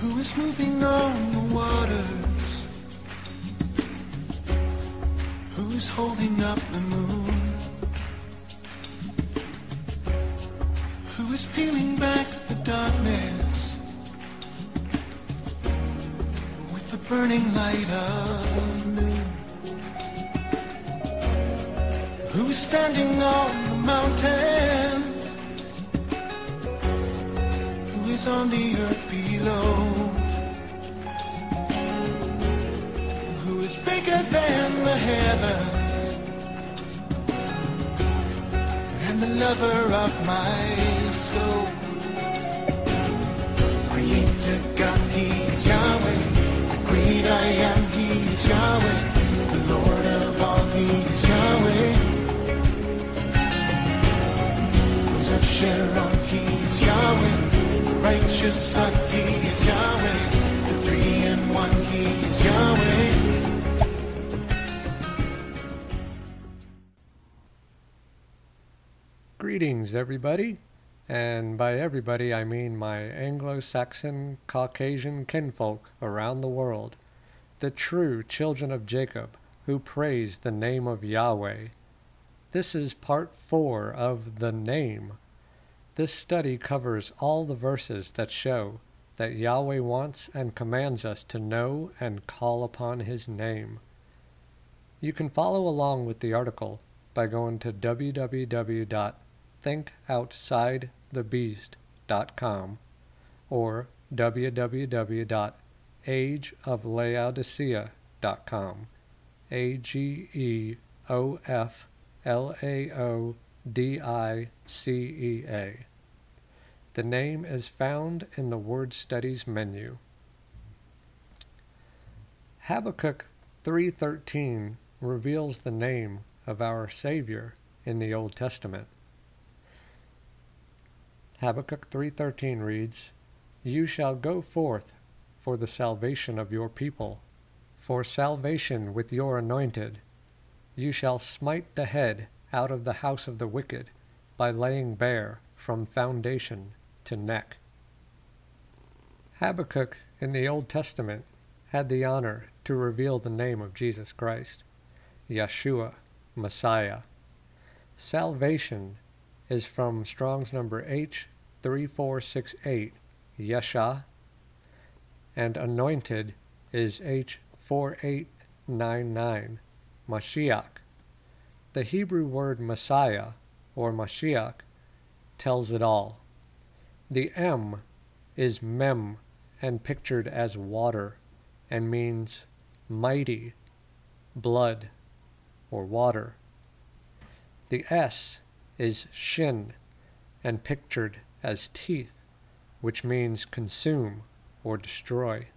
who is moving on the waters, who is holding up the moon, who is peeling back the darkness with the burning light of noon, who is standing on the mountains, who is on the earth below, who is bigger than the heavens, and the lover of my soul. Creator God, He's Yahweh. The great I am, He's Yahweh. The Lord of all, He's Yahweh. Rose of Sharon, He's Yahweh. Righteous Son, He is Yahweh. The three-in-one, He is Yahweh. Greetings, everybody. And by everybody, I mean my Anglo-Saxon Caucasian kinfolk around the world, the true children of Jacob, who praise the name of Yahweh. This is part 4 of The Name. This study covers all the verses that show that Yahweh wants and commands us to know and call upon His name. You can follow along with the article by going to www.thinkoutsidethebeast.com or www.ageoflaodicea.com. AGEOFLAODICEA. The name is found in the Word Studies menu. Habakkuk 3:13 reveals the name of our Savior in the Old Testament. Habakkuk 3:13 reads, "You shall go forth for the salvation of your people, for salvation with your anointed. You shall smite the head out of the house of the wicked by laying bare from foundation to neck." Habakkuk in the Old Testament had the honor to reveal the name of Jesus Christ, Yeshua, Messiah. Salvation is from Strong's number H3468, Yeshua, and anointed is H4899, Mashiach. The Hebrew word Messiah, or Mashiach, tells it all. The M is Mem, and pictured as water, and means mighty, blood, or water. The S is Shin, and pictured as teeth, which means consume or destroy.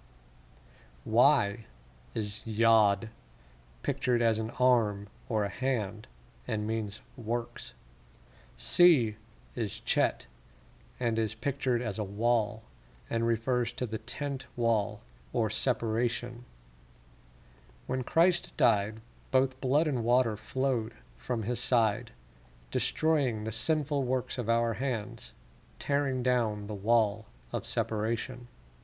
Y is Yod, pictured as an arm or a hand, and means works. C is Chet, and is pictured as a wall, and refers to the tent wall, or separation. When Christ died, both blood and water flowed from His side, destroying the sinful works of our hands, tearing down the wall of separation.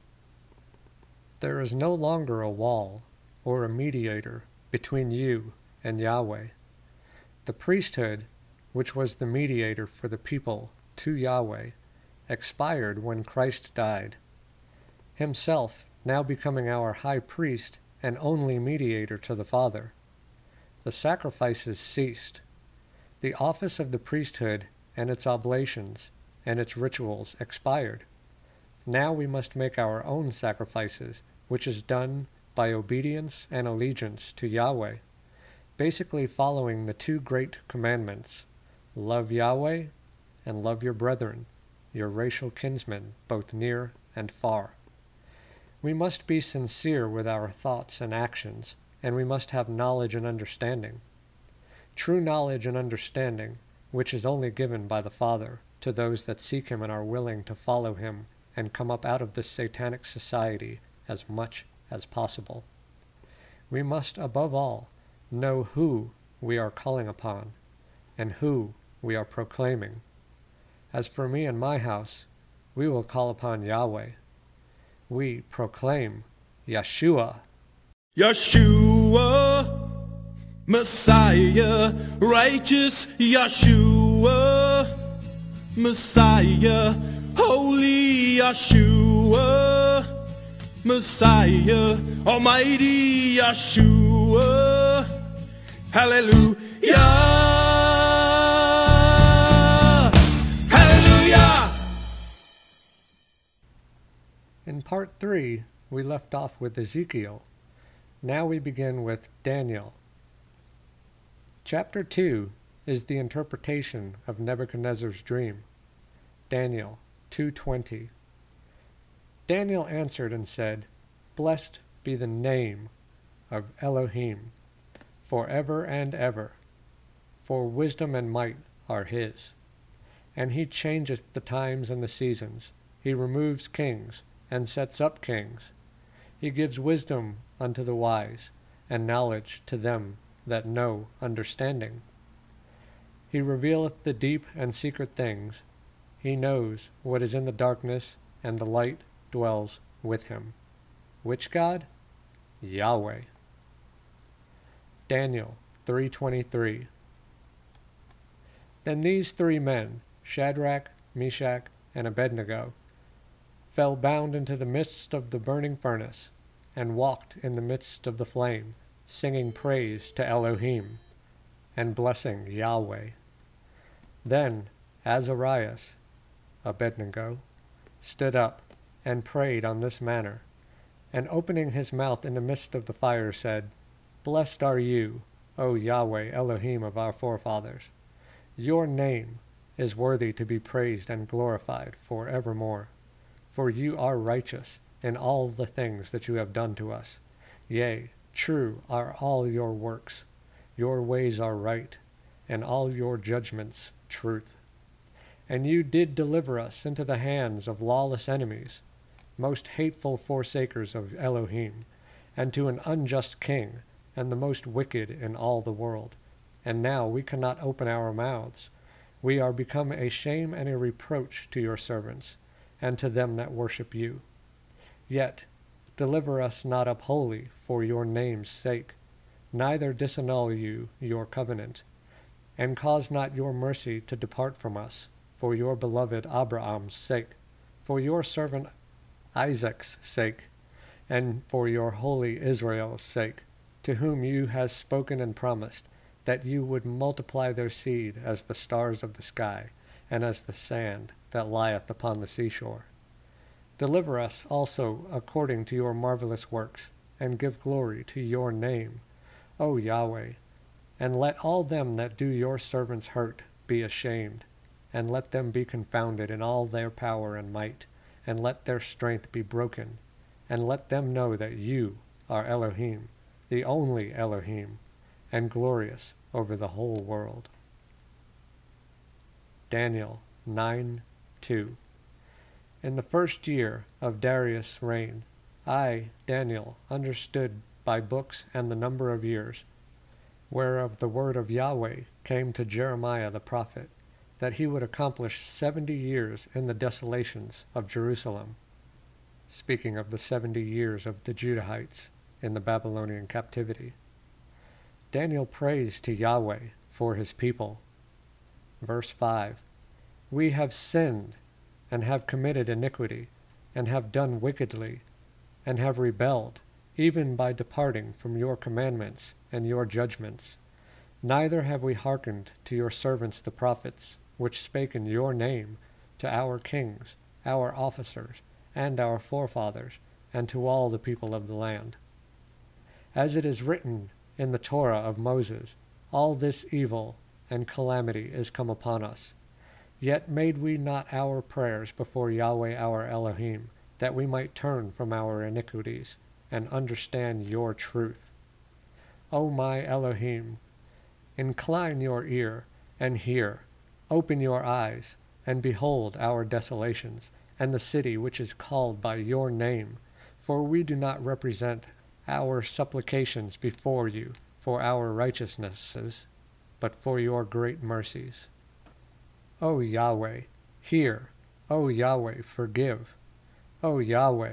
There is no longer a wall or a mediator between you and Yahweh. The priesthood, which was the mediator for the people to Yahweh, expired when Christ died, Himself now becoming our high priest and only mediator to the Father. The sacrifices ceased. The office of the priesthood and its oblations and its rituals expired. Now we must make our own sacrifices, which is done by obedience and allegiance to Yahweh, basically following the two great commandments: love Yahweh and love your brethren, your racial kinsmen, both near and far. We must be sincere with our thoughts and actions, and we must have knowledge and understanding. True knowledge and understanding, which is only given by the Father to those that seek Him and are willing to follow Him and come up out of this satanic society as much as possible. We must, above all, know who we are calling upon and who we are proclaiming. As for me and my house, we will call upon Yahweh. we proclaim Yeshua. Yeshua, Messiah, righteous Yeshua, Messiah, holy Yeshua, Messiah, almighty Yeshua, hallelujah, hallelujah. In part 3, we left off with Ezekiel. Now we begin with Daniel. Chapter 2 is the interpretation of Nebuchadnezzar's dream. Daniel 2:20. Daniel answered and said, Blessed be the name of Elohim, forever and ever, for wisdom and might are his. And he changeth the times and the seasons. He removes kings, and sets up kings. He gives wisdom unto the wise, and knowledge to them that know understanding. He revealeth the deep and secret things. He knows what is in the darkness, and the light dwells with him. Which God? Yahweh. Daniel 3:23. Then these 3 men, Shadrach, Meshach, and Abednego, fell bound into the midst of the burning furnace, and walked in the midst of the flame, singing praise to Elohim, and blessing Yahweh. Then Azarias, Abednego, stood up, and prayed on this manner, and opening his mouth in the midst of the fire said, Blessed are you, O Yahweh, Elohim of our forefathers. Your name is worthy to be praised and glorified for evermore. For you are righteous in all the things that you have done to us. Yea, true are all your works. Your ways are right, and all your judgments truth. And you did deliver us into the hands of lawless enemies, most hateful forsakers of Elohim, and to an unjust king, and the most wicked in all the world. And now we cannot open our mouths. We are become a shame and a reproach to your servants, and to them that worship you. Yet deliver us not up wholly for your name's sake, neither disannul you your covenant, and cause not your mercy to depart from us, for your beloved Abraham's sake, for your servant Isaac's sake, and for your holy Israel's sake, to whom you has spoken and promised, that you would multiply their seed as the stars of the sky, and as the sand that lieth upon the seashore. Deliver us also according to your marvelous works, and give glory to your name, O Yahweh. And let all them that do your servants hurt be ashamed, and let them be confounded in all their power and might, and let their strength be broken, and let them know that you are Elohim, the only Elohim, and glorious over the whole world. Daniel 9:2. In the first year of Darius' reign, I, Daniel, understood by books and the number of years, whereof the word of Yahweh came to Jeremiah the prophet, that he would accomplish 70 years in the desolations of Jerusalem, speaking of the 70 years of the Judahites in the Babylonian captivity. Daniel prays to Yahweh for his people. Verse 5. We have sinned, and have committed iniquity, and have done wickedly, and have rebelled, even by departing from your commandments and your judgments. Neither have we hearkened to your servants the prophets, which spake in your name to our kings, our officers, and our forefathers, and to all the people of the land. As it is written in the Torah of Moses, all this evil and calamity is come upon us. Yet made we not our prayers before Yahweh our Elohim, that we might turn from our iniquities, and understand your truth. O my Elohim, incline your ear, and hear. Open your eyes, and behold our desolations, and the city which is called by your name. For we do not represent our supplications before you for our righteousnesses, but for your great mercies. O Yahweh, hear. O Yahweh, forgive. O Yahweh,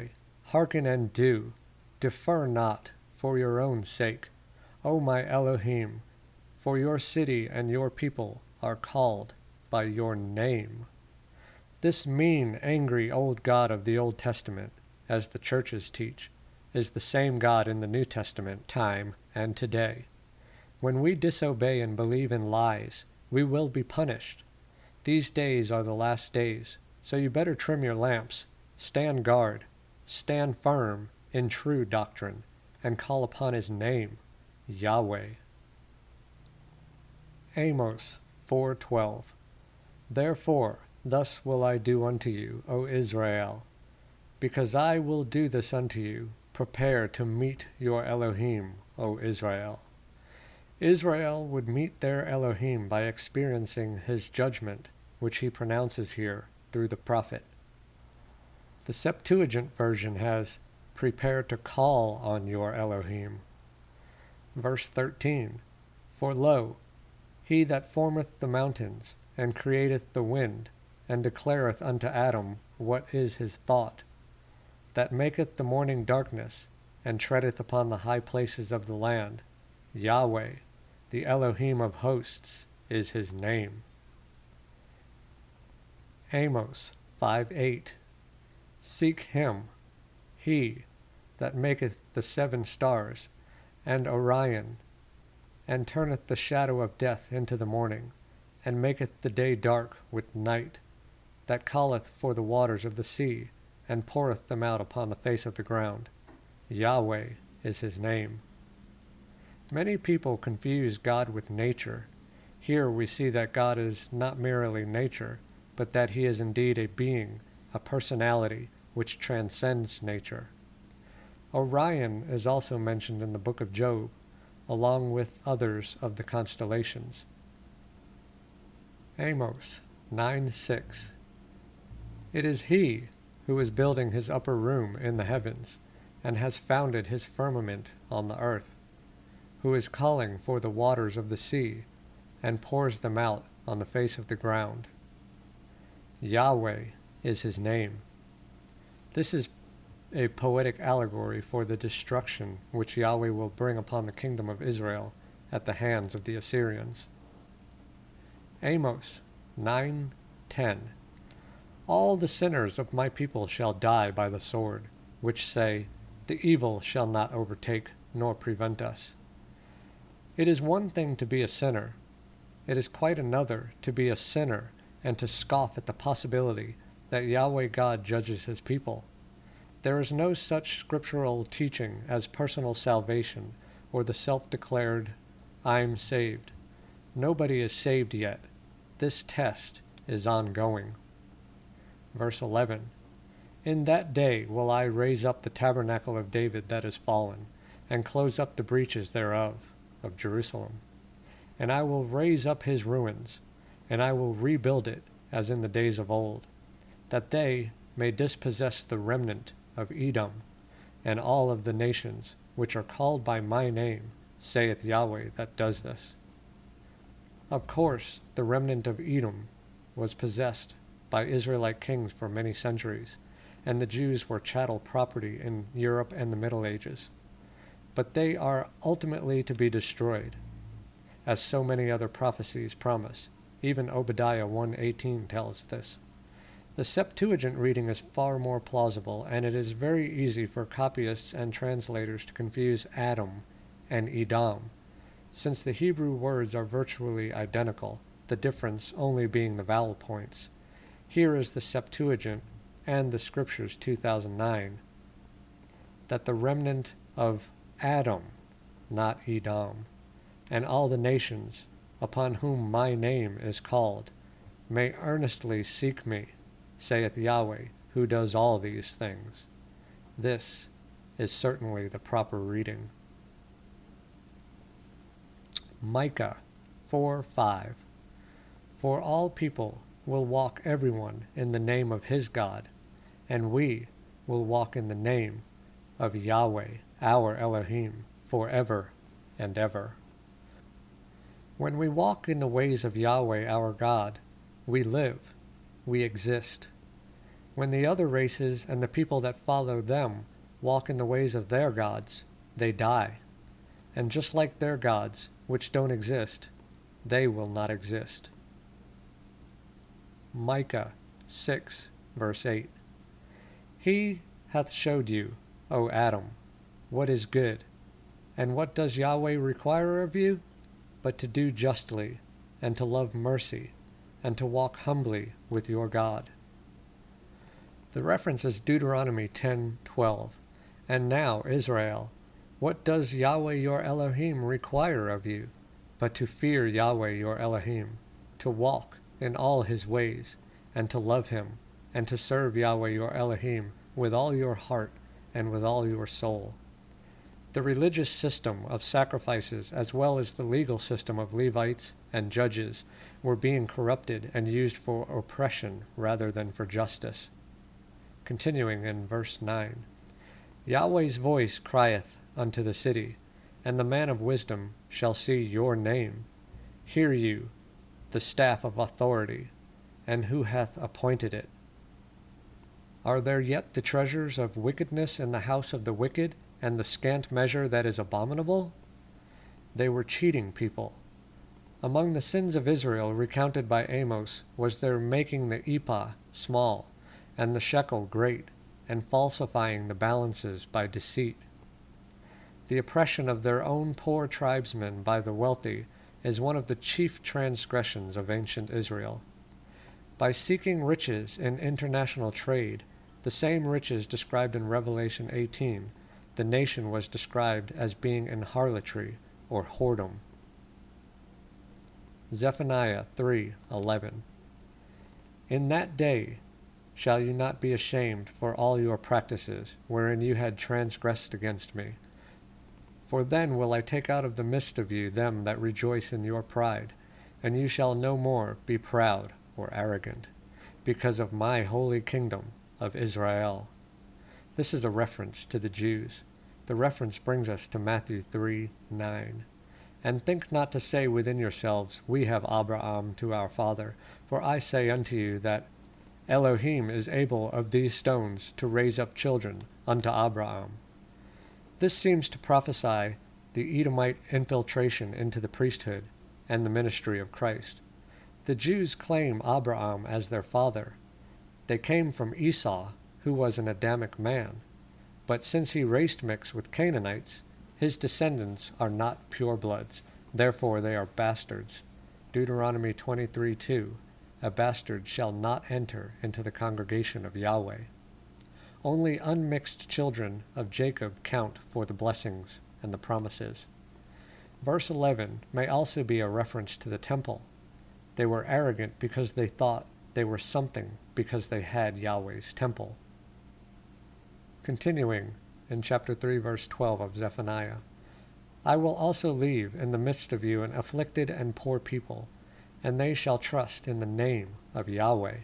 Hearken and do, defer not for your own sake, O my Elohim, for your city and your people are called by your name. This mean, angry old God of the Old Testament, as the churches teach, is the same God in the New Testament time and today. When we disobey and believe in lies, we will be punished. These days are the last days, so you better trim your lamps, stand guard, stand firm in true doctrine, and call upon his name, Yahweh. Amos 4:12. Therefore thus will I do unto you, O Israel, because I will do this unto you. Prepare to meet your Elohim, O Israel. Israel would meet their Elohim by experiencing his judgment, which he pronounces here through the prophet. The Septuagint version has, prepare to call on your Elohim. Verse 13, for lo, he that formeth the mountains, and createth the wind, and declareth unto Adam what is his thought, that maketh the morning darkness, and treadeth upon the high places of the land, Yahweh, the Elohim of hosts, is his name. Amos 5:8. Seek him, he that maketh the 7 stars, and Orion, and turneth the shadow of death into the morning, and maketh the day dark with night, that calleth for the waters of the sea, and poureth them out upon the face of the ground. Yahweh is his name. Many people confuse God with nature. Here we see that God is not merely nature, but that he is indeed a being, a personality, which transcends nature. Orion is also mentioned in the book of Job, along with others of the constellations. Amos 9:6. It is he who is building his upper room in the heavens, and has founded his firmament on the earth, who is calling for the waters of the sea, and pours them out on the face of the ground. Yahweh is his name. This is a poetic allegory for the destruction which Yahweh will bring upon the kingdom of Israel at the hands of the Assyrians. Amos 9:10. All the sinners of my people shall die by the sword, which say, the evil shall not overtake nor prevent us. It is one thing to be a sinner. It is quite another to be a sinner and to scoff at the possibility that Yahweh God judges his people. There is no such scriptural teaching as personal salvation or the self-declared, I'm saved. Nobody is saved yet. This test is ongoing. Verse 11. In that day will I raise up the tabernacle of David that is fallen, and close up the breaches thereof, of Jerusalem. And I will raise up his ruins, and I will rebuild it as in the days of old, that they may dispossess the remnant of Edom, and all of the nations which are called by my name, saith Yahweh that does this. Of course, the remnant of Edom was possessed by Israelite kings for many centuries, and the Jews were chattel property in Europe and the Middle Ages. But they are ultimately to be destroyed, as so many other prophecies promise. Even Obadiah 1:18 tells this. The Septuagint reading is far more plausible, and it is very easy for copyists and translators to confuse Adam and Edom, since the Hebrew words are virtually identical, the difference only being the vowel points. Here is the Septuagint and the Scriptures 2009, that the remnant of Adam, not Edom, and all the nations upon whom my name is called, may earnestly seek me, saith Yahweh, who does all these things. This is certainly the proper reading. Micah 4:5. For all people will walk everyone in the name of his God, and we will walk in the name of Yahweh, our Elohim, forever and ever. When we walk in the ways of Yahweh, our God, we live, we exist. When the other races and the people that follow them walk in the ways of their gods, they die. And just like their gods, which don't exist, they will not exist. Micah 6, verse 8. He hath showed you, O Adam, what is good. And what does Yahweh require of you? But to do justly, and to love mercy, and to walk humbly with your God. The reference is Deuteronomy 10:12. And now, Israel, what does Yahweh your Elohim require of you? But to fear Yahweh your Elohim, to walk in all his ways, and to love him, and to serve Yahweh your Elohim with all your heart and with all your soul. The religious system of sacrifices, as well as the legal system of Levites and judges, were being corrupted and used for oppression rather than for justice. Continuing in verse 9. Yahweh's voice crieth unto the city, and the man of wisdom shall see your name. Hear you, the staff of authority, and who hath appointed it? Are there yet the treasures of wickedness in the house of the wicked, and the scant measure that is abominable? They were cheating people. Among the sins of Israel recounted by Amos was their making the ephah small, and the shekel great, and falsifying the balances by deceit. The oppression of their own poor tribesmen by the wealthy is one of the chief transgressions of ancient Israel. By seeking riches in international trade, the same riches described in Revelation 18, the nation was described as being in harlotry or whoredom. Zephaniah 3:11. In that day shall you not be ashamed for all your practices, wherein you had transgressed against me. For then will I take out of the midst of you them that rejoice in your pride, and you shall no more be proud or arrogant, because of my holy kingdom of Israel. This is a reference to the Jews. The reference brings us to Matthew 3:9. And think not to say within yourselves, We have Abraham to our father. For I say unto you that Elohim is able of these stones to raise up children unto Abraham. This seems to prophesy the Edomite infiltration into the priesthood and the ministry of Christ. The Jews claim Abraham as their father. They came from Esau, who was an Adamic man. But since he race mixed with Canaanites, his descendants are not purebloods, therefore they are bastards. Deuteronomy 23:2. A bastard shall not enter into the congregation of Yahweh. Only unmixed children of Jacob count for the blessings and the promises. Verse 11 may also be a reference to the temple. They were arrogant because they thought they were something because they had Yahweh's temple. Continuing in chapter 3, verse 12 of Zephaniah, I will also leave in the midst of you an afflicted and poor people, and they shall trust in the name of Yahweh.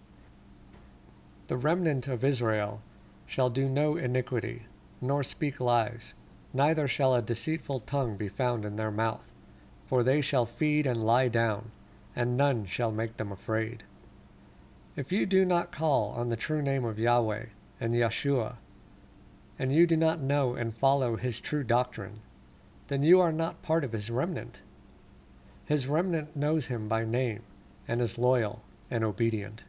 The remnant of Israel shall do no iniquity, nor speak lies, neither shall a deceitful tongue be found in their mouth, for they shall feed and lie down, and none shall make them afraid. If you do not call on the true name of Yahweh and Yeshua, and you do not know and follow his true doctrine, then you are not part of his remnant. His remnant knows him by name, and is loyal and obedient.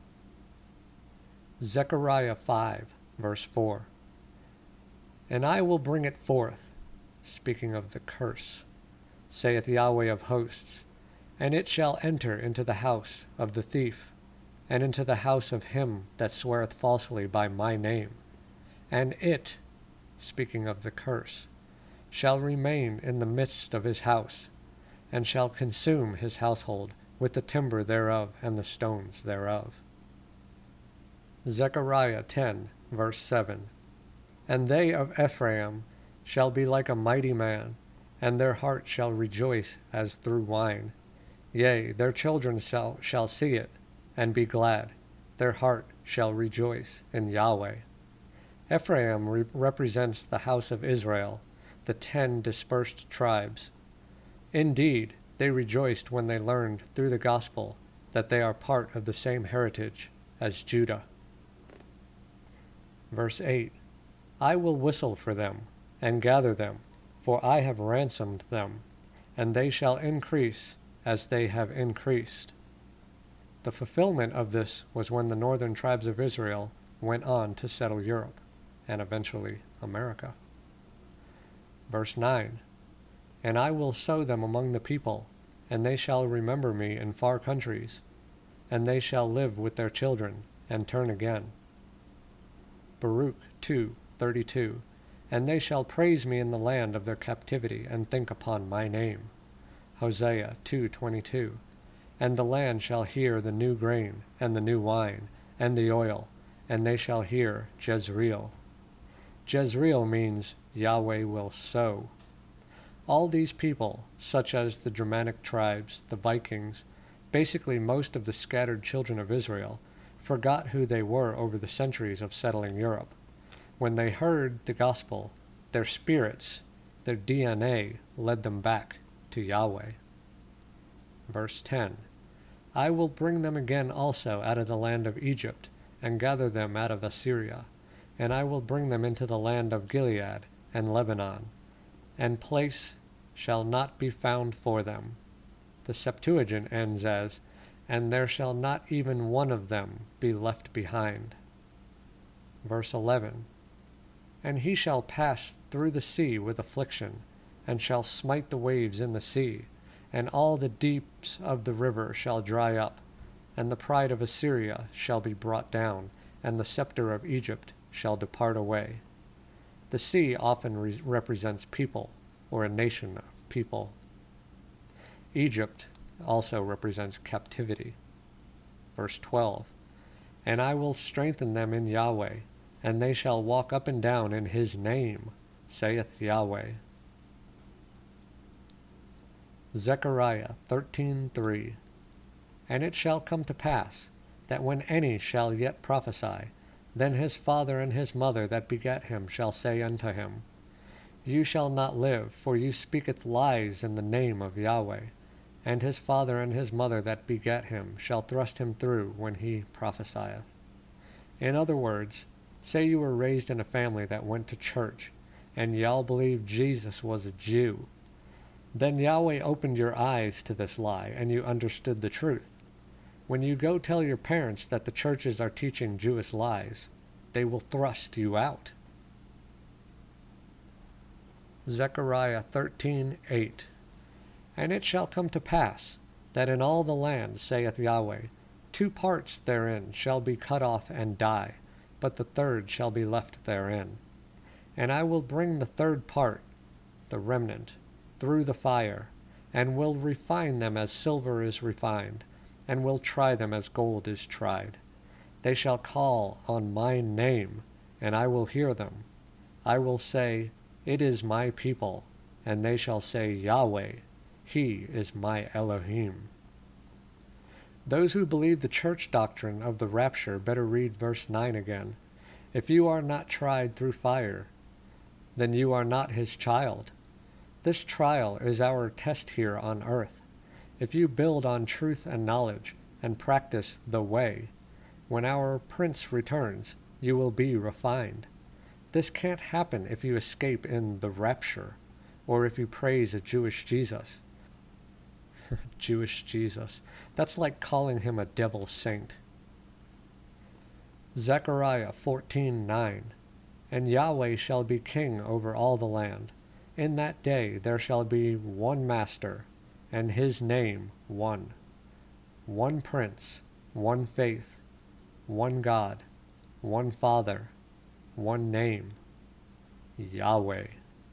Zechariah 5, verse 4. And I will bring it forth, speaking of the curse, saith Yahweh of hosts, and it shall enter into the house of the thief, and into the house of him that sweareth falsely by my name. And it, speaking of the curse, shall remain in the midst of his house, and shall consume his household with the timber thereof and the stones thereof. Zechariah 10, verse 7. And they of Ephraim shall be like a mighty man, and their heart shall rejoice as through wine. Yea, their children shall see it, and be glad. Their heart shall rejoice in Yahweh. Ephraim represents the house of Israel, the 10 dispersed tribes. Indeed, they rejoiced when they learned through the gospel that they are part of the same heritage as Judah. Verse 8. I will whistle for them, and gather them, for I have ransomed them, and they shall increase as they have increased. The fulfillment of this was when the northern tribes of Israel went on to settle Europe, and eventually America. Verse 9, And I will sow them among the people, and they shall remember me in far countries, and they shall live with their children, and turn again. Baruch 2:32, And they shall praise me in the land of their captivity, and think upon my name. Hosea 2:22, And the land shall hear the new grain, and the new wine, and the oil, and they shall hear Jezreel. Jezreel means Yahweh will sow. All these people, such as the Germanic tribes, the Vikings, basically most of the scattered children of Israel, forgot who they were over the centuries of settling Europe. When they heard the gospel, their spirits, their DNA, led them back to Yahweh. Verse 10, I will bring them again also out of the land of Egypt, and gather them out of Assyria, and I will bring them into the land of Gilead and Lebanon, and place shall not be found for them. The Septuagint ends as, And there shall not even one of them be left behind. Verse 11, And he shall pass through the sea with affliction, and shall smite the waves in the sea, and all the deeps of the river shall dry up, and the pride of Assyria shall be brought down, and the scepter of Egypt shall depart away. The sea often represents people, or a nation of people. Egypt also represents captivity. Verse 12, And I will strengthen them in Yahweh, and they shall walk up and down in his name, saith Yahweh. Zechariah 13:3, And it shall come to pass, that when any shall yet prophesy, then his father and his mother that begat him shall say unto him, You shall not live, for you speaketh lies in the name of Yahweh. And his father and his mother that begat him shall thrust him through when he prophesieth. In other words, say you were raised in a family that went to church, and y'all believed Jesus was a Jew. Then Yahweh opened your eyes to this lie, and you understood the truth. When you go tell your parents that the churches are teaching Jewish lies, they will thrust you out. Zechariah 13:8, And it shall come to pass, that in all the land, saith Yahweh, 2 parts therein shall be cut off and die, but the third shall be left therein. And I will bring the third part, the remnant, through the fire, and will refine them as silver is refined, and will try them as gold is tried. They shall call on my name, and I will hear them. I will say, It is my people, and they shall say, Yahweh, he is my Elohim. Those who believe the church doctrine of the rapture better read verse 9 again. If you are not tried through fire, then you are not his child. This trial is our test here on earth. If you build on truth and knowledge, and practice the way, when our Prince returns, you will be refined. This can't happen if you escape in the rapture, or if you praise a Jewish Jesus. Jewish Jesus. That's like calling him a devil saint. Zechariah 14:9, And Yahweh shall be king over all the land. In that day there shall be one master, and his name one. One prince, one faith, one God, one Father, one name, Yahweh.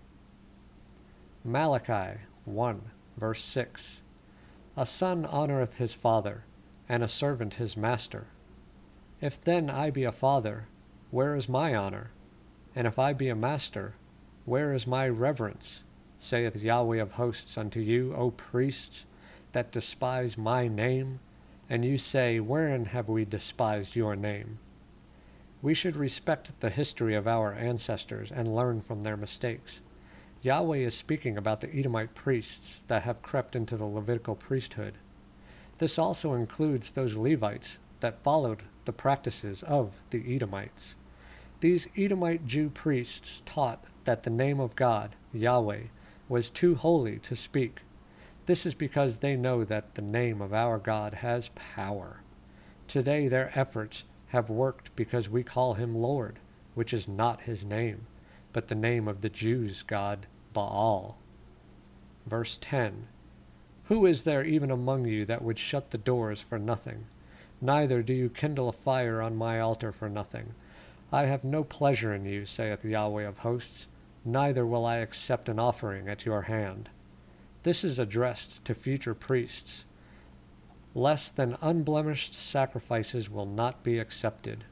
Malachi 1, verse 6, A son honoreth his father, and a servant his master. If then I be a father, where is my honor? And if I be a master, where is my reverence? Saith Yahweh of hosts unto you, O priests, that despise my name. And you say, Wherein have we despised your name? We should respect the history of our ancestors and learn from their mistakes. Yahweh is speaking about the Edomite priests that have crept into the Levitical priesthood. This also includes those Levites that followed the practices of the Edomites. These Edomite Jew priests taught that the name of God, Yahweh, was too holy to speak. This is because they know that the name of our God has power. Today their efforts have worked because we call him Lord, which is not his name, but the name of the Jews' god Baal. Verse 10. Who is there even among you that would shut the doors for nothing? Neither do you kindle a fire on my altar for nothing. I have no pleasure in you, saith Yahweh of hosts, neither will I accept an offering at your hand. This is addressed to future priests. Less than unblemished sacrifices will not be accepted.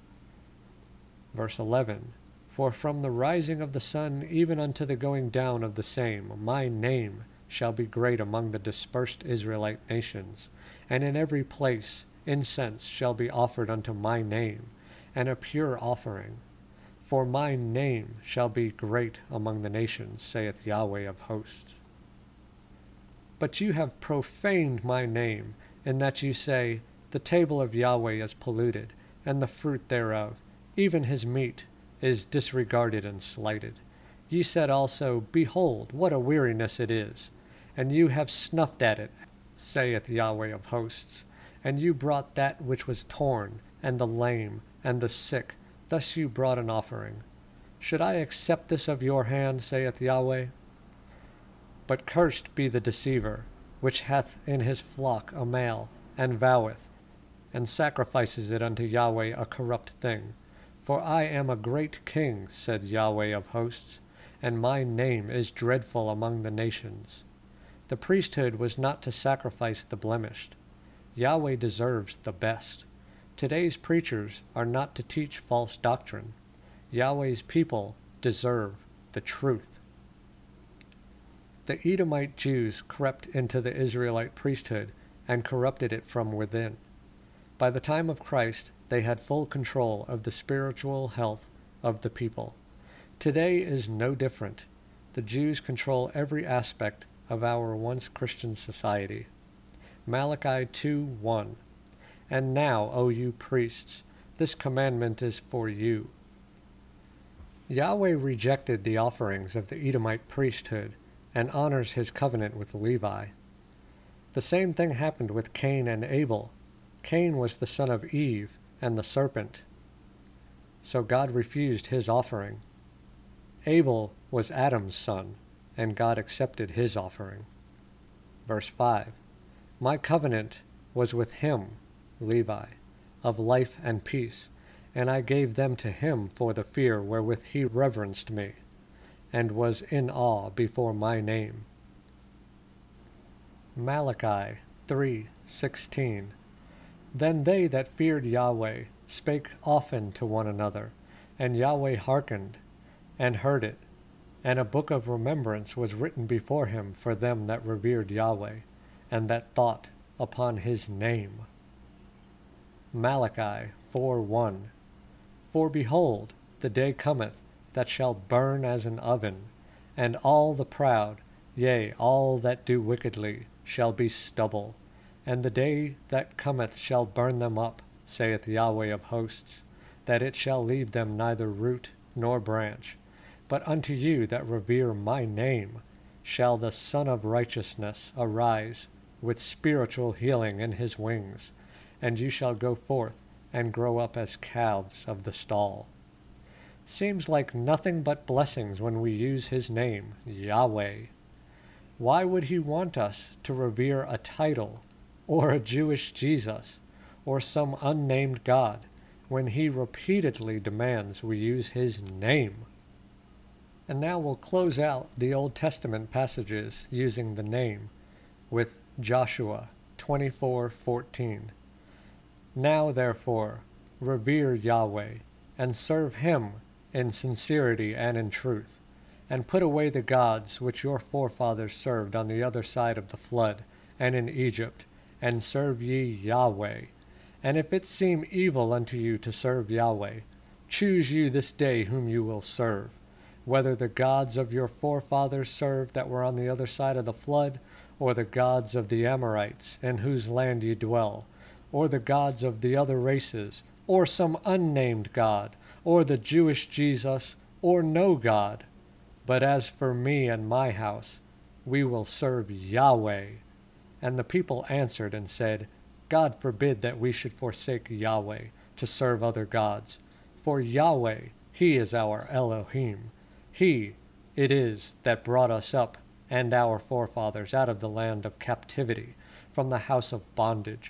Verse 11. For from the rising of the sun even unto the going down of the same, my name shall be great among the dispersed Israelite nations, and in every place incense shall be offered unto my name, and a pure offering. For my name shall be great among the nations, saith Yahweh of hosts. But you have profaned my name, in that you say, the table of Yahweh is polluted, and the fruit thereof, even his meat, is disregarded and slighted. Ye said also, behold, what a weariness it is, and you have snuffed at it, saith Yahweh of hosts. And you brought that which was torn, and the lame, and the sick, thus you brought an offering. Should I accept this of your hand, saith Yahweh? But cursed be the deceiver, which hath in his flock a male, and voweth, and sacrifices it unto Yahweh a corrupt thing. For I am a great king, said Yahweh of hosts, and my name is dreadful among the nations. The priesthood was not to sacrifice the blemished. Yahweh deserves the best. Today's preachers are not to teach false doctrine. Yahweh's people deserve the truth. The Edomite Jews crept into the Israelite priesthood and corrupted it from within. By the time of Christ, they had full control of the spiritual health of the people. Today is no different. The Jews control every aspect of our once Christian society. Malachi 2:1. And now, O you priests, this commandment is for you. Yahweh rejected the offerings of the Edomite priesthood and honors his covenant with Levi. The same thing happened with Cain and Abel. Cain was the son of Eve and the serpent, so God refused his offering. Abel was Adam's son, and God accepted his offering. Verse 5. My covenant was with him, Levi, of life and peace, and I gave them to him for the fear wherewith he reverenced me, and was in awe before my name. Malachi 3:16. Then they that feared Yahweh spake often to one another, and Yahweh hearkened, and heard it, and a book of remembrance was written before him for them that revered Yahweh, and that thought upon his name. Malachi 4:1. For behold, the day cometh, that shall burn as an oven, and all the proud, yea, all that do wickedly, shall be stubble. And the day that cometh shall burn them up, saith Yahweh of hosts, that it shall leave them neither root nor branch. But unto you that revere my name shall the Son of Righteousness arise, with spiritual healing in his wings, and you shall go forth and grow up as calves of the stall. Seems like nothing but blessings when we use his name, Yahweh. Why would he want us to revere a title, or a Jewish Jesus, or some unnamed God, when he repeatedly demands we use his name? And now we'll close out the Old Testament passages using the name with Joshua 24:14. Now therefore revere Yahweh, and serve him in sincerity and in truth, and put away the gods which your forefathers served on the other side of the flood, and in Egypt, and serve ye Yahweh. And if it seem evil unto you to serve Yahweh, choose you this day whom you will serve, whether the gods of your forefathers served that were on the other side of the flood, or the gods of the Amorites, in whose land ye dwell, or the gods of the other races, or some unnamed God, or the Jewish Jesus, or no God. But as for me and my house, we will serve Yahweh. And the people answered and said, God forbid that we should forsake Yahweh to serve other gods. For Yahweh, He is our Elohim. He it is that brought us up and our forefathers out of the land of captivity, from the house of bondage,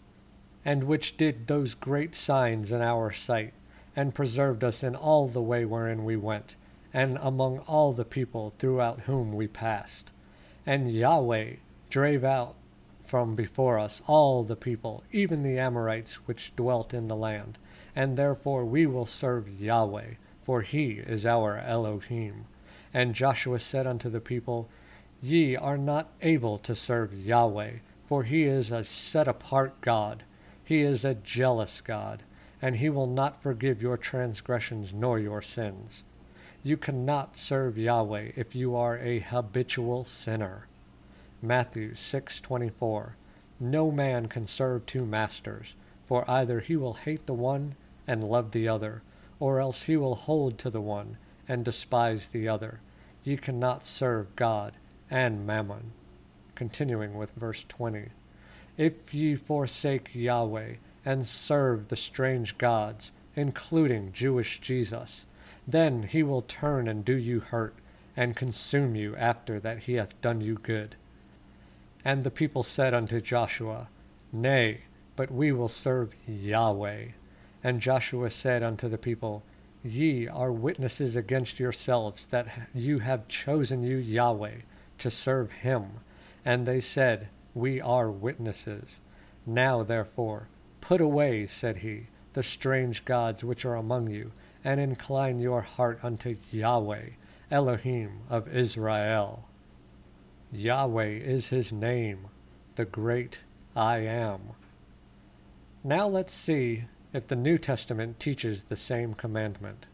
and which did those great signs in our sight, and preserved us in all the way wherein we went, and among all the people throughout whom we passed. And Yahweh drave out from before us all the people, even the Amorites which dwelt in the land. And therefore we will serve Yahweh, for He is our Elohim. And Joshua said unto the people, Ye are not able to serve Yahweh, for He is a set-apart God. He is a jealous God, and He will not forgive your transgressions nor your sins. You cannot serve Yahweh if you are a habitual sinner. Matthew 6:24. No man can serve two masters, for either he will hate the one and love the other, or else he will hold to the one and despise the other. Ye cannot serve God and Mammon. Continuing with verse 20. If ye forsake Yahweh and serve the strange gods, including Jewish Jesus, then He will turn and do you hurt, and consume you after that He hath done you good. And the people said unto Joshua, Nay, but we will serve Yahweh. And Joshua said unto the people, Ye are witnesses against yourselves that you have chosen you Yahweh to serve Him. And they said, We are witnesses. Now therefore, put away, said he, the strange gods which are among you, and incline your heart unto Yahweh, Elohim of Israel. Yahweh is His name, the great I Am. Now let's see if the New Testament teaches the same commandment.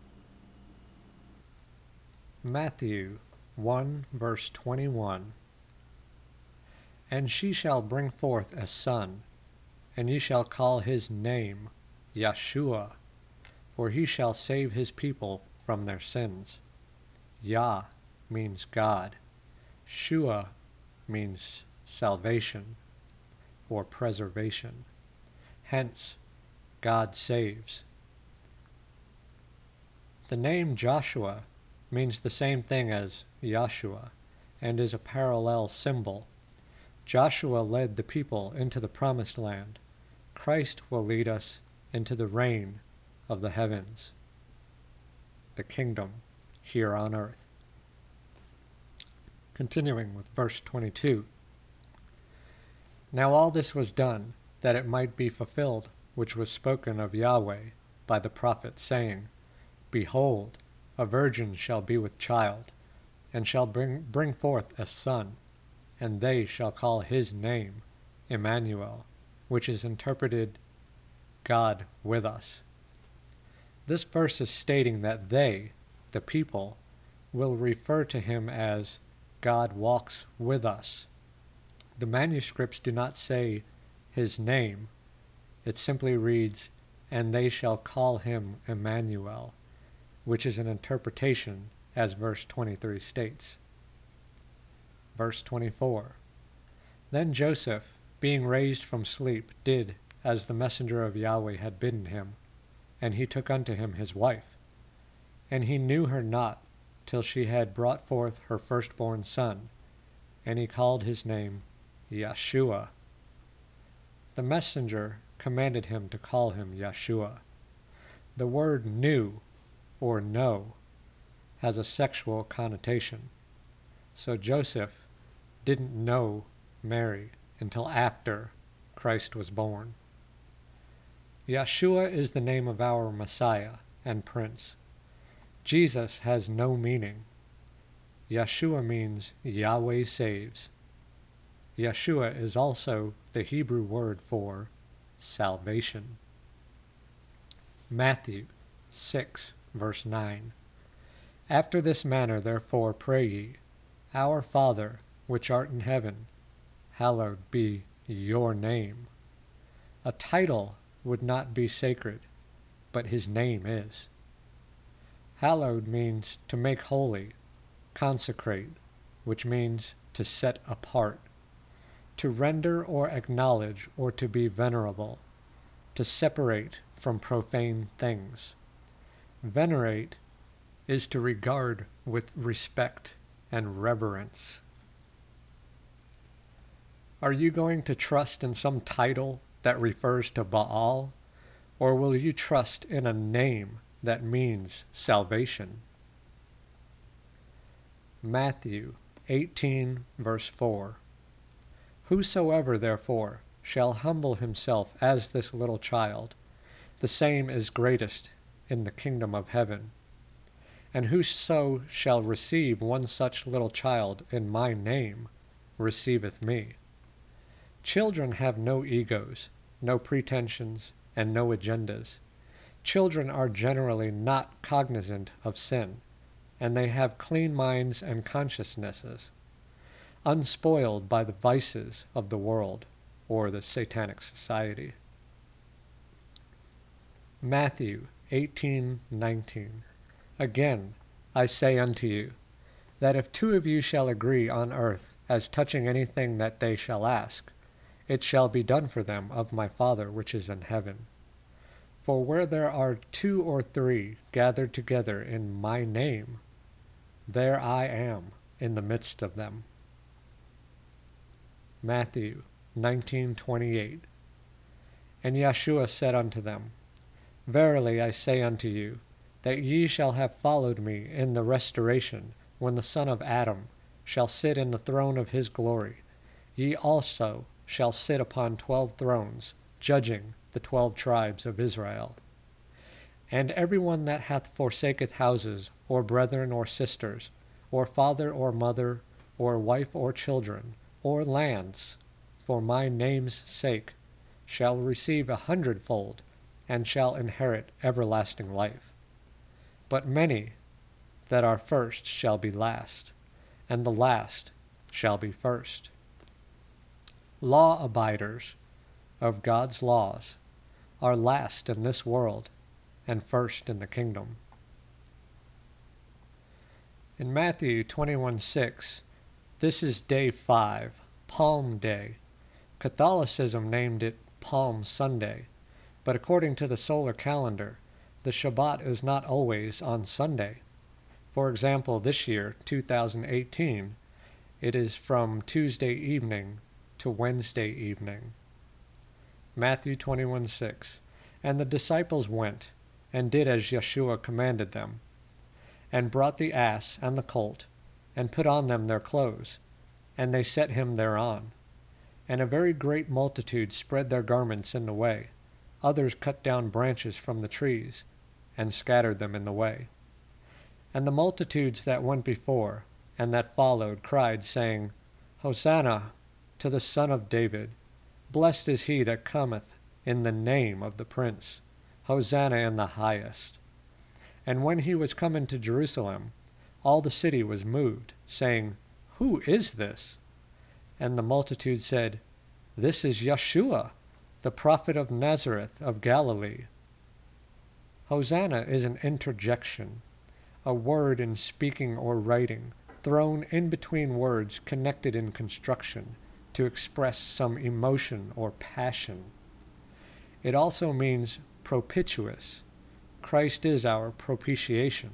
Matthew 1 verse 21. And she shall bring forth a son, and ye shall call his name Yeshua, for he shall save his people from their sins. Yah means God. Shua means salvation or preservation. Hence, God saves. The name Joshua means the same thing as Yahshua and is a parallel symbol. Joshua led the people into the promised land. Christ will lead us into the reign of the heavens, the kingdom here on earth. Continuing with verse 22. Now all this was done, that it might be fulfilled, which was spoken of Yahweh by the prophet, saying, Behold, a virgin shall be with child, and shall bring forth a son, and they shall call his name Emmanuel, which is interpreted, God with us. This verse is stating that they, the people, will refer to him as God walks with us. The manuscripts do not say his name. It simply reads, and they shall call him Emmanuel, which is an interpretation as verse 23 states. Verse 24. Then Joseph, being raised from sleep, did as the messenger of Yahweh had bidden him, and he took unto him his wife. And he knew her not till she had brought forth her firstborn son, and he called his name Yeshua. The messenger commanded him to call him Yeshua. The word knew, or know, has a sexual connotation. So Joseph didn't know Mary until after Christ was born. Yeshua is the name of our Messiah and Prince. Jesus has no meaning. Yeshua means Yahweh saves. Yeshua is also the Hebrew word for salvation. Matthew 6, verse 9. After this manner therefore pray ye, Our Father, which art in heaven, hallowed be your name. A title would not be sacred, but his name is. Hallowed means to make holy, consecrate, which means to set apart, to render or acknowledge or to be venerable, to separate from profane things. Venerate is to regard with respect and reverence. Are you going to trust in some title that refers to Baal, or will you trust in a name that means salvation? Matthew 18, verse 4. Whosoever therefore shall humble himself as this little child, the same is greatest in the kingdom of heaven. And whoso shall receive one such little child in my name receiveth me. Children have no egos, no pretensions, and no agendas. Children are generally not cognizant of sin, and they have clean minds and consciousnesses, unspoiled by the vices of the world or the satanic society. Matthew 18:19. Again, I say unto you, that if two of you shall agree on earth as touching anything that they shall ask, it shall be done for them of my Father which is in heaven. For where there are 2 or 3 gathered together in my name, there I am in the midst of them. Matthew 19:28. And Yeshua said unto them, Verily I say unto you, that ye shall have followed me in the restoration, when the Son of Adam shall sit in the throne of his glory. Ye also shall sit upon 12 thrones, judging the 12 tribes of Israel. And every one that hath forsaketh houses, or brethren, or sisters, or father, or mother, or wife, or children, or lands, for my name's sake, shall receive 100-fold, and shall inherit everlasting life. But many that are first shall be last, and the last shall be first. Law-abiders of God's laws are last in this world and first in the kingdom. In Matthew 21:6, this is day 5, Palm Day. Catholicism named it Palm Sunday, but according to the solar calendar, the Shabbat is not always on Sunday. For example, this year, 2018, it is from Tuesday evening to Wednesday evening. Matthew 21:6. And the disciples went, and did as Yeshua commanded them, and brought the ass and the colt, and put on them their clothes, and they set him thereon. And a very great multitude spread their garments in the way. Others cut down branches from the trees, and scattered them in the way. And the multitudes that went before, and that followed, cried, saying, Hosanna to the Son of David. Blessed is he that cometh in the name of the Prince. Hosanna in the highest. And when he was come into Jerusalem, all the city was moved, saying, Who is this? And the multitude said, This is Yeshua, the prophet of Nazareth of Galilee. Hosanna is an interjection, a word in speaking or writing, thrown in between words connected in construction to express some emotion or passion. It also means propitious. Christ is our propitiation.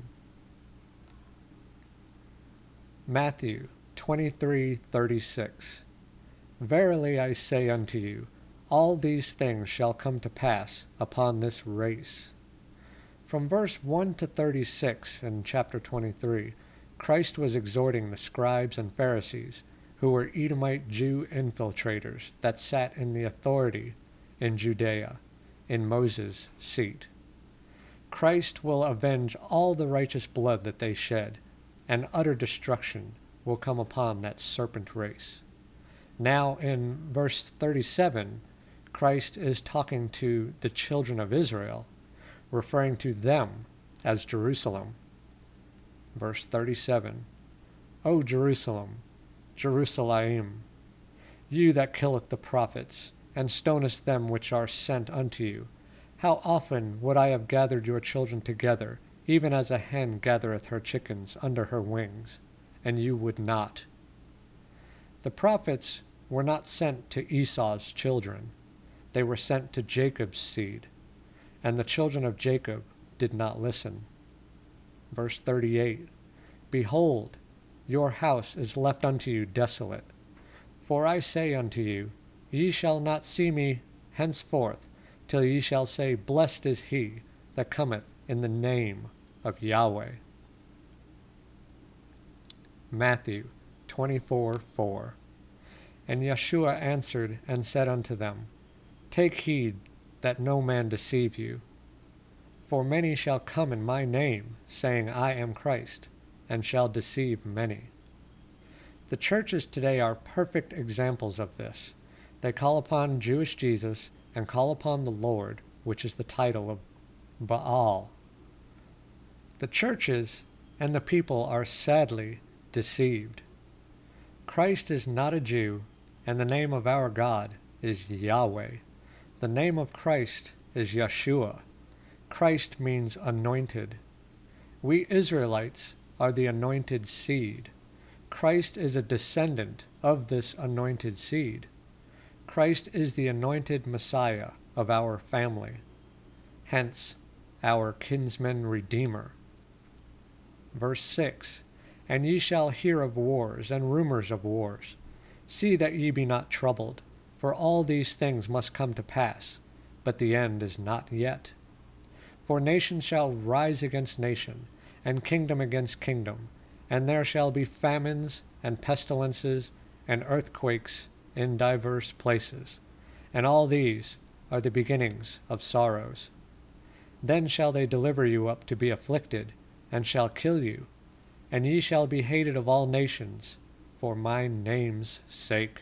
Matthew 23:36. Verily I say unto you, all these things shall come to pass upon this race. From verse 1 to 36 in chapter 23, Christ was exhorting the scribes and Pharisees, who were Edomite Jew infiltrators that sat in the authority in Judea, in Moses' seat. Christ will avenge all the righteous blood that they shed, and utter destruction will come upon that serpent race. Now in verse 37, Christ is talking to the children of Israel, referring to them as Jerusalem. Verse 37, O Jerusalem, Jerusalem, you that killeth the prophets, and stonest them which are sent unto you, how often would I have gathered your children together, even as a hen gathereth her chickens under her wings, and you would not. The prophets were not sent to Esau's children. They were sent to Jacob's seed, and the children of Jacob did not listen. Verse 38, Behold, your house is left unto you desolate. For I say unto you, ye shall not see me henceforth, till ye shall say, Blessed is he that cometh in the name of Yahweh. Matthew 24:4. And Yeshua answered and said unto them, Take heed that no man deceive you. For many shall come in my name, saying, I am Christ, and shall deceive many. The churches today are perfect examples of this. They call upon Jewish Jesus and call upon the Lord, which is the title of Baal. The churches and the people are sadly deceived. Christ is not a Jew, and the name of our God is Yahweh. The name of Christ is Yeshua. Christ means anointed. We Israelites are the anointed seed. Christ is a descendant of this anointed seed. Christ is the anointed Messiah of our family, hence our kinsman redeemer. Verse 6, And ye shall hear of wars and rumors of wars. See that ye be not troubled, for all these things must come to pass, but the end is not yet. For nation shall rise against nation, and kingdom against kingdom, and there shall be famines and pestilences and earthquakes in divers places, and all these are the beginnings of sorrows. Then shall they deliver you up to be afflicted, and shall kill you, and ye shall be hated of all nations, for my name's sake.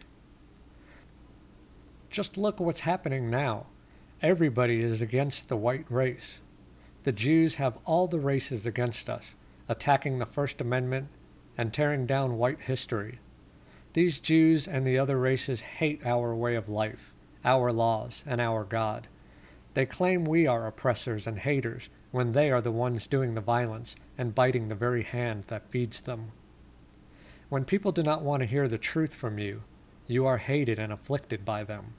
Just look what's happening now. Everybody is against the white race. The Jews have all the races against us, attacking the First Amendment and tearing down white history. These Jews and the other races hate our way of life, our laws, and our God. They claim we are oppressors and haters when they are the ones doing the violence and biting the very hand that feeds them. When people do not want to hear the truth from you, you are hated and afflicted by them.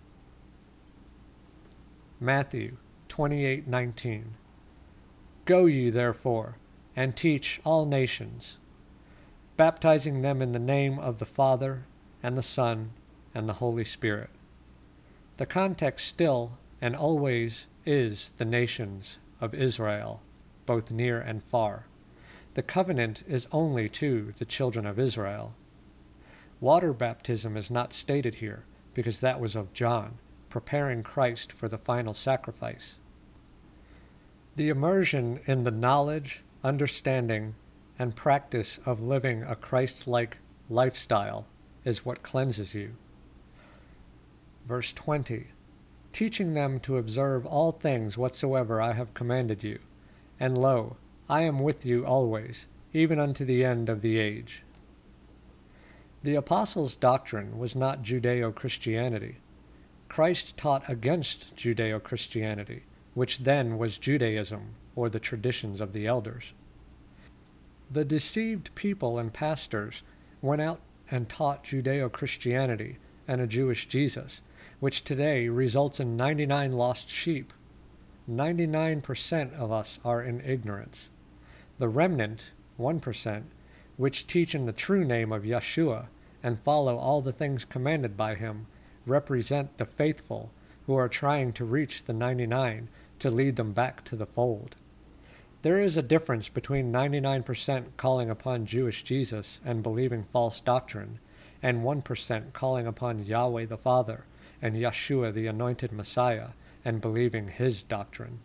Matthew 28:19. Go ye therefore, and teach all nations, baptizing them in the name of the Father, and the Son, and the Holy Spirit. The context still and always is the nations of Israel, both near and far. The covenant is only to the children of Israel. Water baptism is not stated here, because that was of John, preparing Christ for the final sacrifice. The immersion in the knowledge, understanding, and practice of living a Christ-like lifestyle is what cleanses you. Verse 20, teaching them to observe all things whatsoever I have commanded you. And lo, I am with you always, even unto the end of the age. The apostles' doctrine was not Judeo-Christianity. Christ taught against Judeo-Christianity, which then was Judaism, or the traditions of the elders. The deceived people and pastors went out and taught Judeo-Christianity and a Jewish Jesus, which today results in 99 lost sheep. 99% of us are in ignorance. The remnant, 1%, which teach in the true name of Yeshua and follow all the things commanded by him, represent the faithful who are trying to reach the 99 to lead them back to the fold. There is a difference between 99% calling upon Jewish Jesus and believing false doctrine, and 1% calling upon Yahweh the Father and Yeshua the anointed Messiah and believing his doctrine.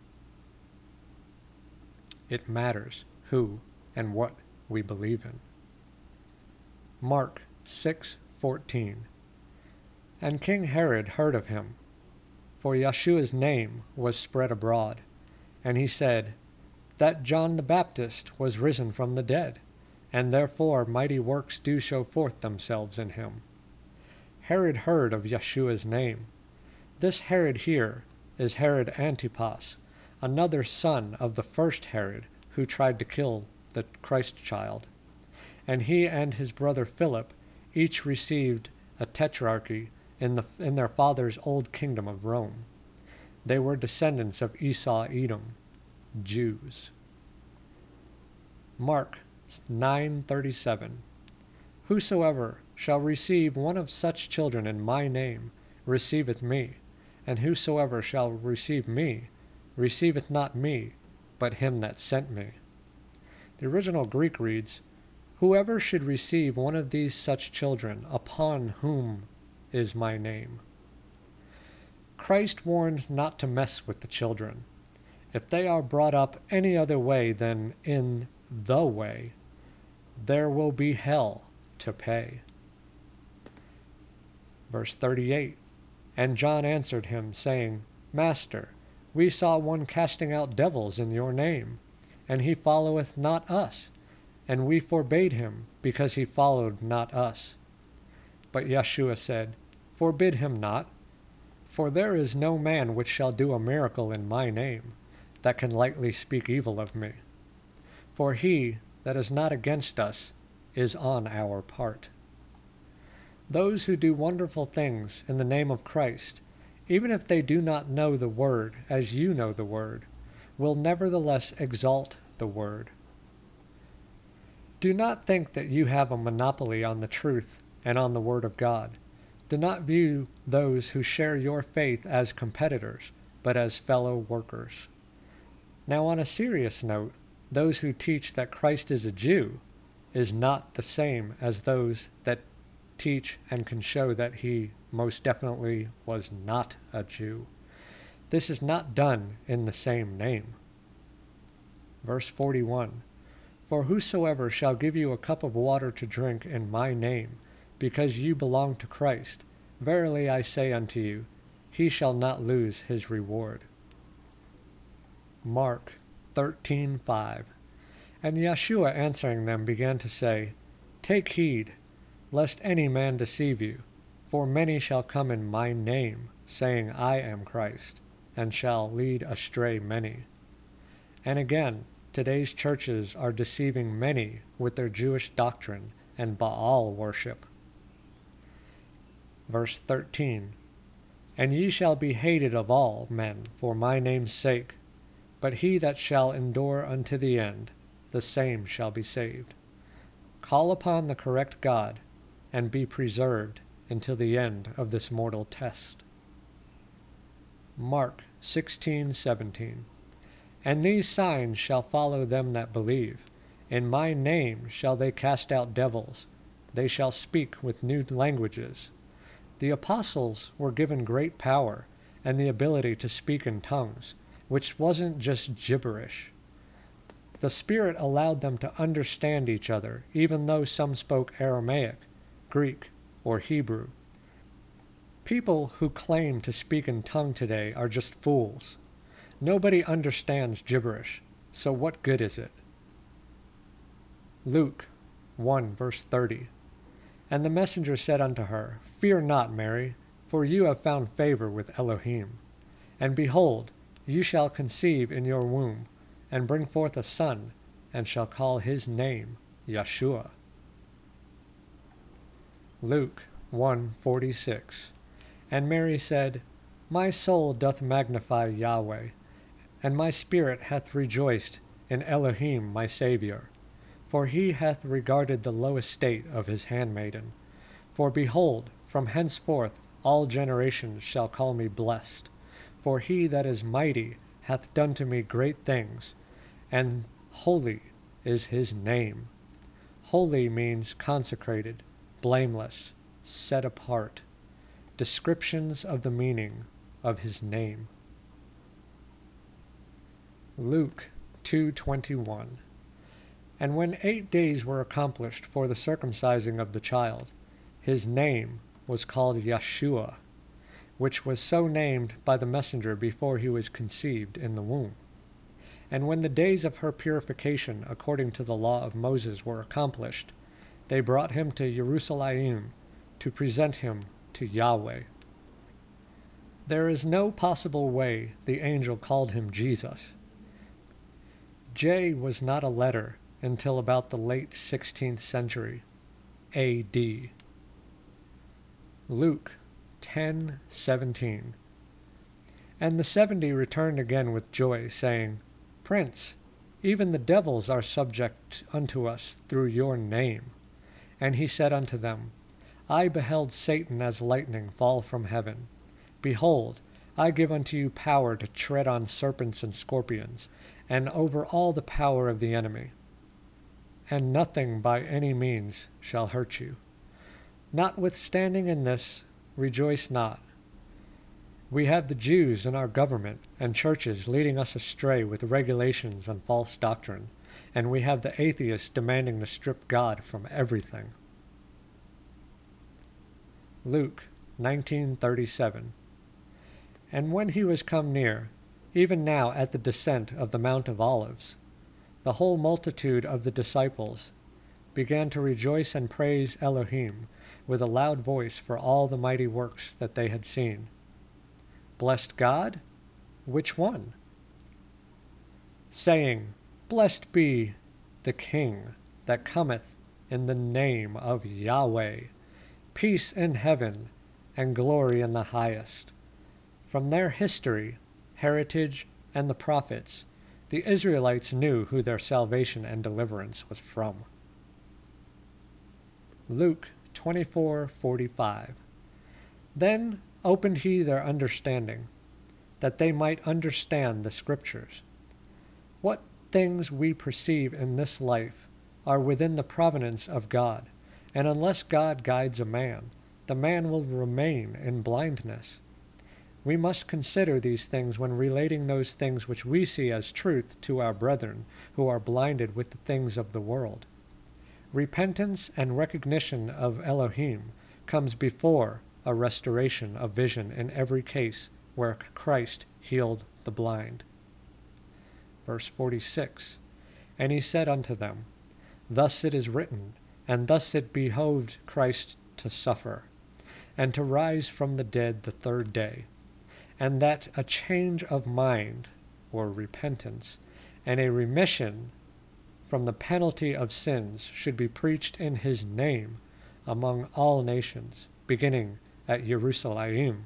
It matters who and what we believe in. Mark 6:14. And King Herod heard of him, for Yeshua's name was spread abroad, and he said, that John the Baptist was risen from the dead, and therefore mighty works do show forth themselves in him. Herod heard of Yeshua's name. This Herod here is Herod Antipas, another son of the first Herod, who tried to kill the Christ child. And he and his brother Philip each received a tetrarchy in their father's old kingdom of Rome. They were descendants of Esau Edom, Jews. Mark 9:37. Whosoever shall receive one of such children in my name receiveth me, and whosoever shall receive me receiveth not me, but him that sent me. The original Greek reads, Whoever should receive one of these such children, upon whom is my name. Christ warned not to mess with the children. If they are brought up any other way than in the way, there will be hell to pay. Verse 38. And John answered him, saying, Master, we saw one casting out devils in your name, and he followeth not us, and we forbade him, because he followed not us. But Yeshua said, Forbid him not, for there is no man which shall do a miracle in my name, that can lightly speak evil of me. For he that is not against us is on our part. Those who do wonderful things in the name of Christ, even if they do not know the word as you know the word, will nevertheless exalt the word. Do not think that you have a monopoly on the truth and on the word of God. Do not view those who share your faith as competitors, but as fellow workers. Now, on a serious note, those who teach that Christ is a Jew is not the same as those that teach and can show that he most definitely was not a Jew. This is not done in the same name. Verse 41. For whosoever shall give you a cup of water to drink in my name, because you belong to Christ, verily I say unto you, he shall not lose his reward. Mark 13:5. And Yeshua answering them began to say, Take heed, lest any man deceive you, for many shall come in my name, saying, I am Christ, and shall lead astray many. And again, today's churches are deceiving many with their Jewish doctrine and Baal worship. Verse 13. And ye shall be hated of all men for my name's sake, but he that shall endure unto the end, the same shall be saved. Call upon the correct God, and be preserved until the end of this mortal test. Mark 16:17. And these signs shall follow them that believe. In my name shall they cast out devils. They shall speak with new languages. The apostles were given great power and the ability to speak in tongues, which wasn't just gibberish. The Spirit allowed them to understand each other, even though some spoke Aramaic, Greek, or Hebrew. People who claim to speak in tongue today are just fools. Nobody understands gibberish, so what good is it? Luke 1 verse 30. And the messenger said unto her, Fear not, Mary, for you have found favor with Elohim. And behold, you shall conceive in your womb, and bring forth a son, and shall call his name Yeshua. Luke 1:46. And Mary said, My soul doth magnify Yahweh, and my spirit hath rejoiced in Elohim my Saviour, for he hath regarded the low estate of his handmaiden. For behold, from henceforth all generations shall call me blessed. For he that is mighty hath done to me great things, and holy is his name. Holy means consecrated, blameless, set apart. Descriptions of the meaning of his name. Luke 2:21. And when 8 days were accomplished for the circumcising of the child, his name was called Yeshua, which was so named by the messenger before he was conceived in the womb. And when the days of her purification according to the law of Moses were accomplished, they brought him to Jerusalem to present him to Yahweh. There is no possible way the angel called him Jesus. J was not a letter until about the late 16th century, A.D. Luke 10:17. And the 70 returned again with joy, saying, Prince, even the devils are subject unto us through your name. And he said unto them, I beheld Satan as lightning fall from heaven. Behold, I give unto you power to tread on serpents and scorpions, and over all the power of the enemy. And nothing by any means shall hurt you. Notwithstanding in this, rejoice not. We have the Jews in our government and churches leading us astray with regulations and false doctrine, and we have the atheists demanding to strip God from everything. Luke 19:37. And when he was come near, even now at the descent of the Mount of Olives, the whole multitude of the disciples began to rejoice and praise Elohim with a loud voice for all the mighty works that they had seen. Blessed God? Which one? Saying, Blessed be the King that cometh in the name of Yahweh, peace in heaven and glory in the highest. From their history, heritage, and the prophets, the Israelites knew who their salvation and deliverance was from. Luke 24:45. Then opened he their understanding, that they might understand the Scriptures. What things we perceive in this life are within the providence of God, and unless God guides a man, the man will remain in blindness. We must consider these things when relating those things which we see as truth to our brethren who are blinded with the things of the world. Repentance and recognition of Elohim comes before a restoration of vision in every case where Christ healed the blind. Verse 46. And he said unto them, Thus it is written, and thus it behoved Christ to suffer, and to rise from the dead the third day, and that a change of mind, or repentance, and a remission from the penalty of sins should be preached in his name among all nations, beginning at Jerusalem.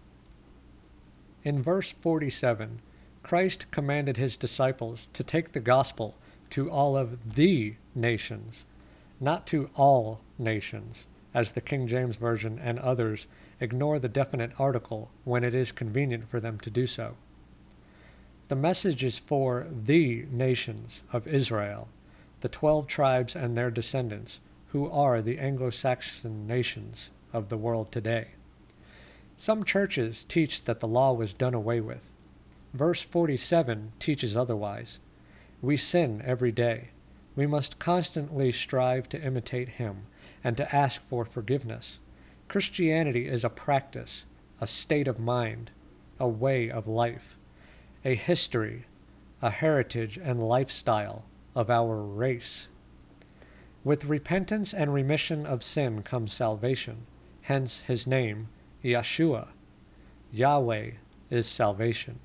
In verse 47, Christ commanded his disciples to take the gospel to all of the nations, not to all nations, as the King James Version and others ignore the definite article when it is convenient for them to do so. The message is for the nations of Israel, the 12 tribes and their descendants, who are the Anglo-Saxon nations of the world today. Some churches teach that the law was done away with. Verse 47 teaches otherwise. We sin every day. We must constantly strive to imitate him and to ask for forgiveness. Christianity is a practice, a state of mind, a way of life, a history, a heritage and lifestyle of our race. With repentance and remission of sin comes salvation, hence his name, Yeshua. Yahweh is salvation.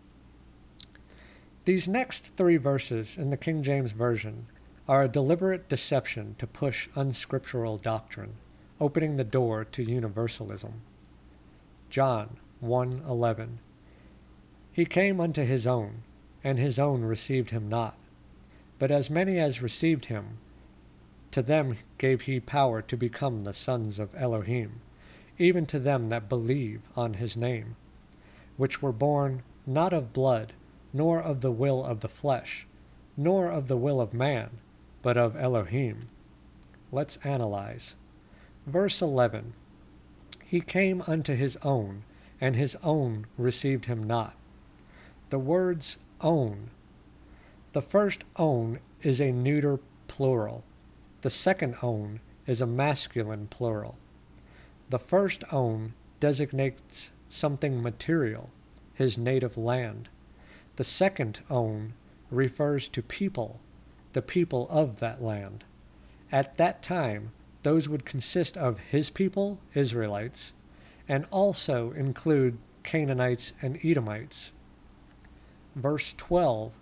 These next 3 verses in the King James Version are a deliberate deception to push unscriptural doctrine, opening the door to universalism. John 1:11. He came unto his own, and his own received him not. But as many as received him, to them gave he power to become the sons of Elohim, even to them that believe on his name, which were born not of blood, nor of the will of the flesh, nor of the will of man, but of Elohim. Let's analyze. Verse 11. He came unto his own, and his own received him not. The words own. The first own is a neuter plural. The second own is a masculine plural. The first own designates something material, his native land. The second own refers to people, the people of that land. At that time, those would consist of his people, Israelites, and also include Canaanites and Edomites. Verse 12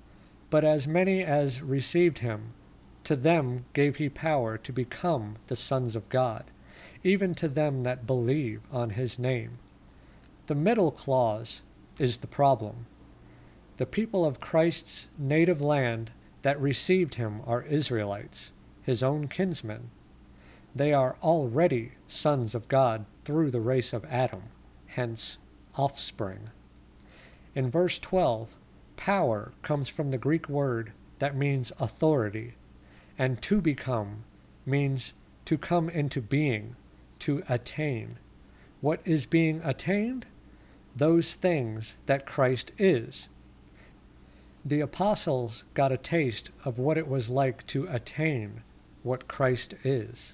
But as many as received him, to them gave he power to become the sons of God, even to them that believe on his name. The middle clause is the problem. The people of Christ's native land that received him are Israelites, his own kinsmen. They are already sons of God through the race of Adam, hence offspring. In verse 12, power comes from the Greek word that means authority, and to become means to come into being, to attain. What is being attained? Those things that Christ is. The apostles got a taste of what it was like to attain what Christ is.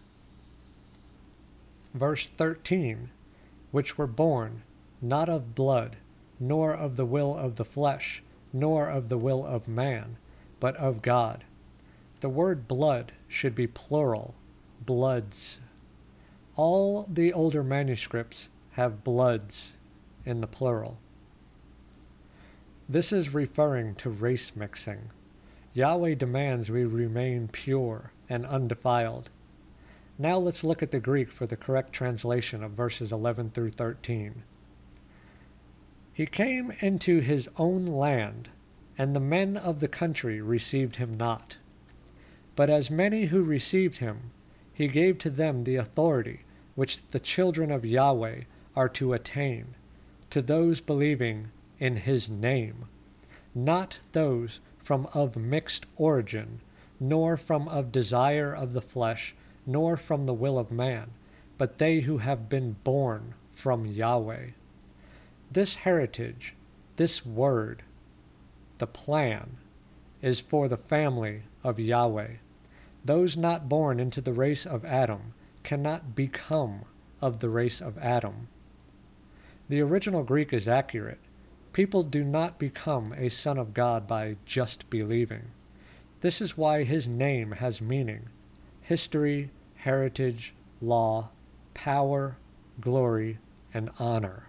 Verse 13, which were born not of blood, nor of the will of the flesh, nor of the will of man, but of God. The word blood should be plural, bloods. All the older manuscripts have bloods in the plural. This is referring to race mixing. Yahweh demands we remain pure and undefiled. Now let's look at the Greek for the correct translation of verses 11 through 13. He came into his own land, and the men of the country received him not. But as many who received him, he gave to them the authority which the children of Yahweh are to attain, to those believing in his name, not those from of mixed origin, nor from of desire of the flesh, nor from the will of man, but they who have been born from Yahweh. This heritage, this word, the plan, is for the family of Yahweh. Those not born into the race of Adam cannot become of the race of Adam. The original Greek is accurate. People do not become a son of God by just believing. This is why his name has meaning: history, heritage, law, power, glory, and honor.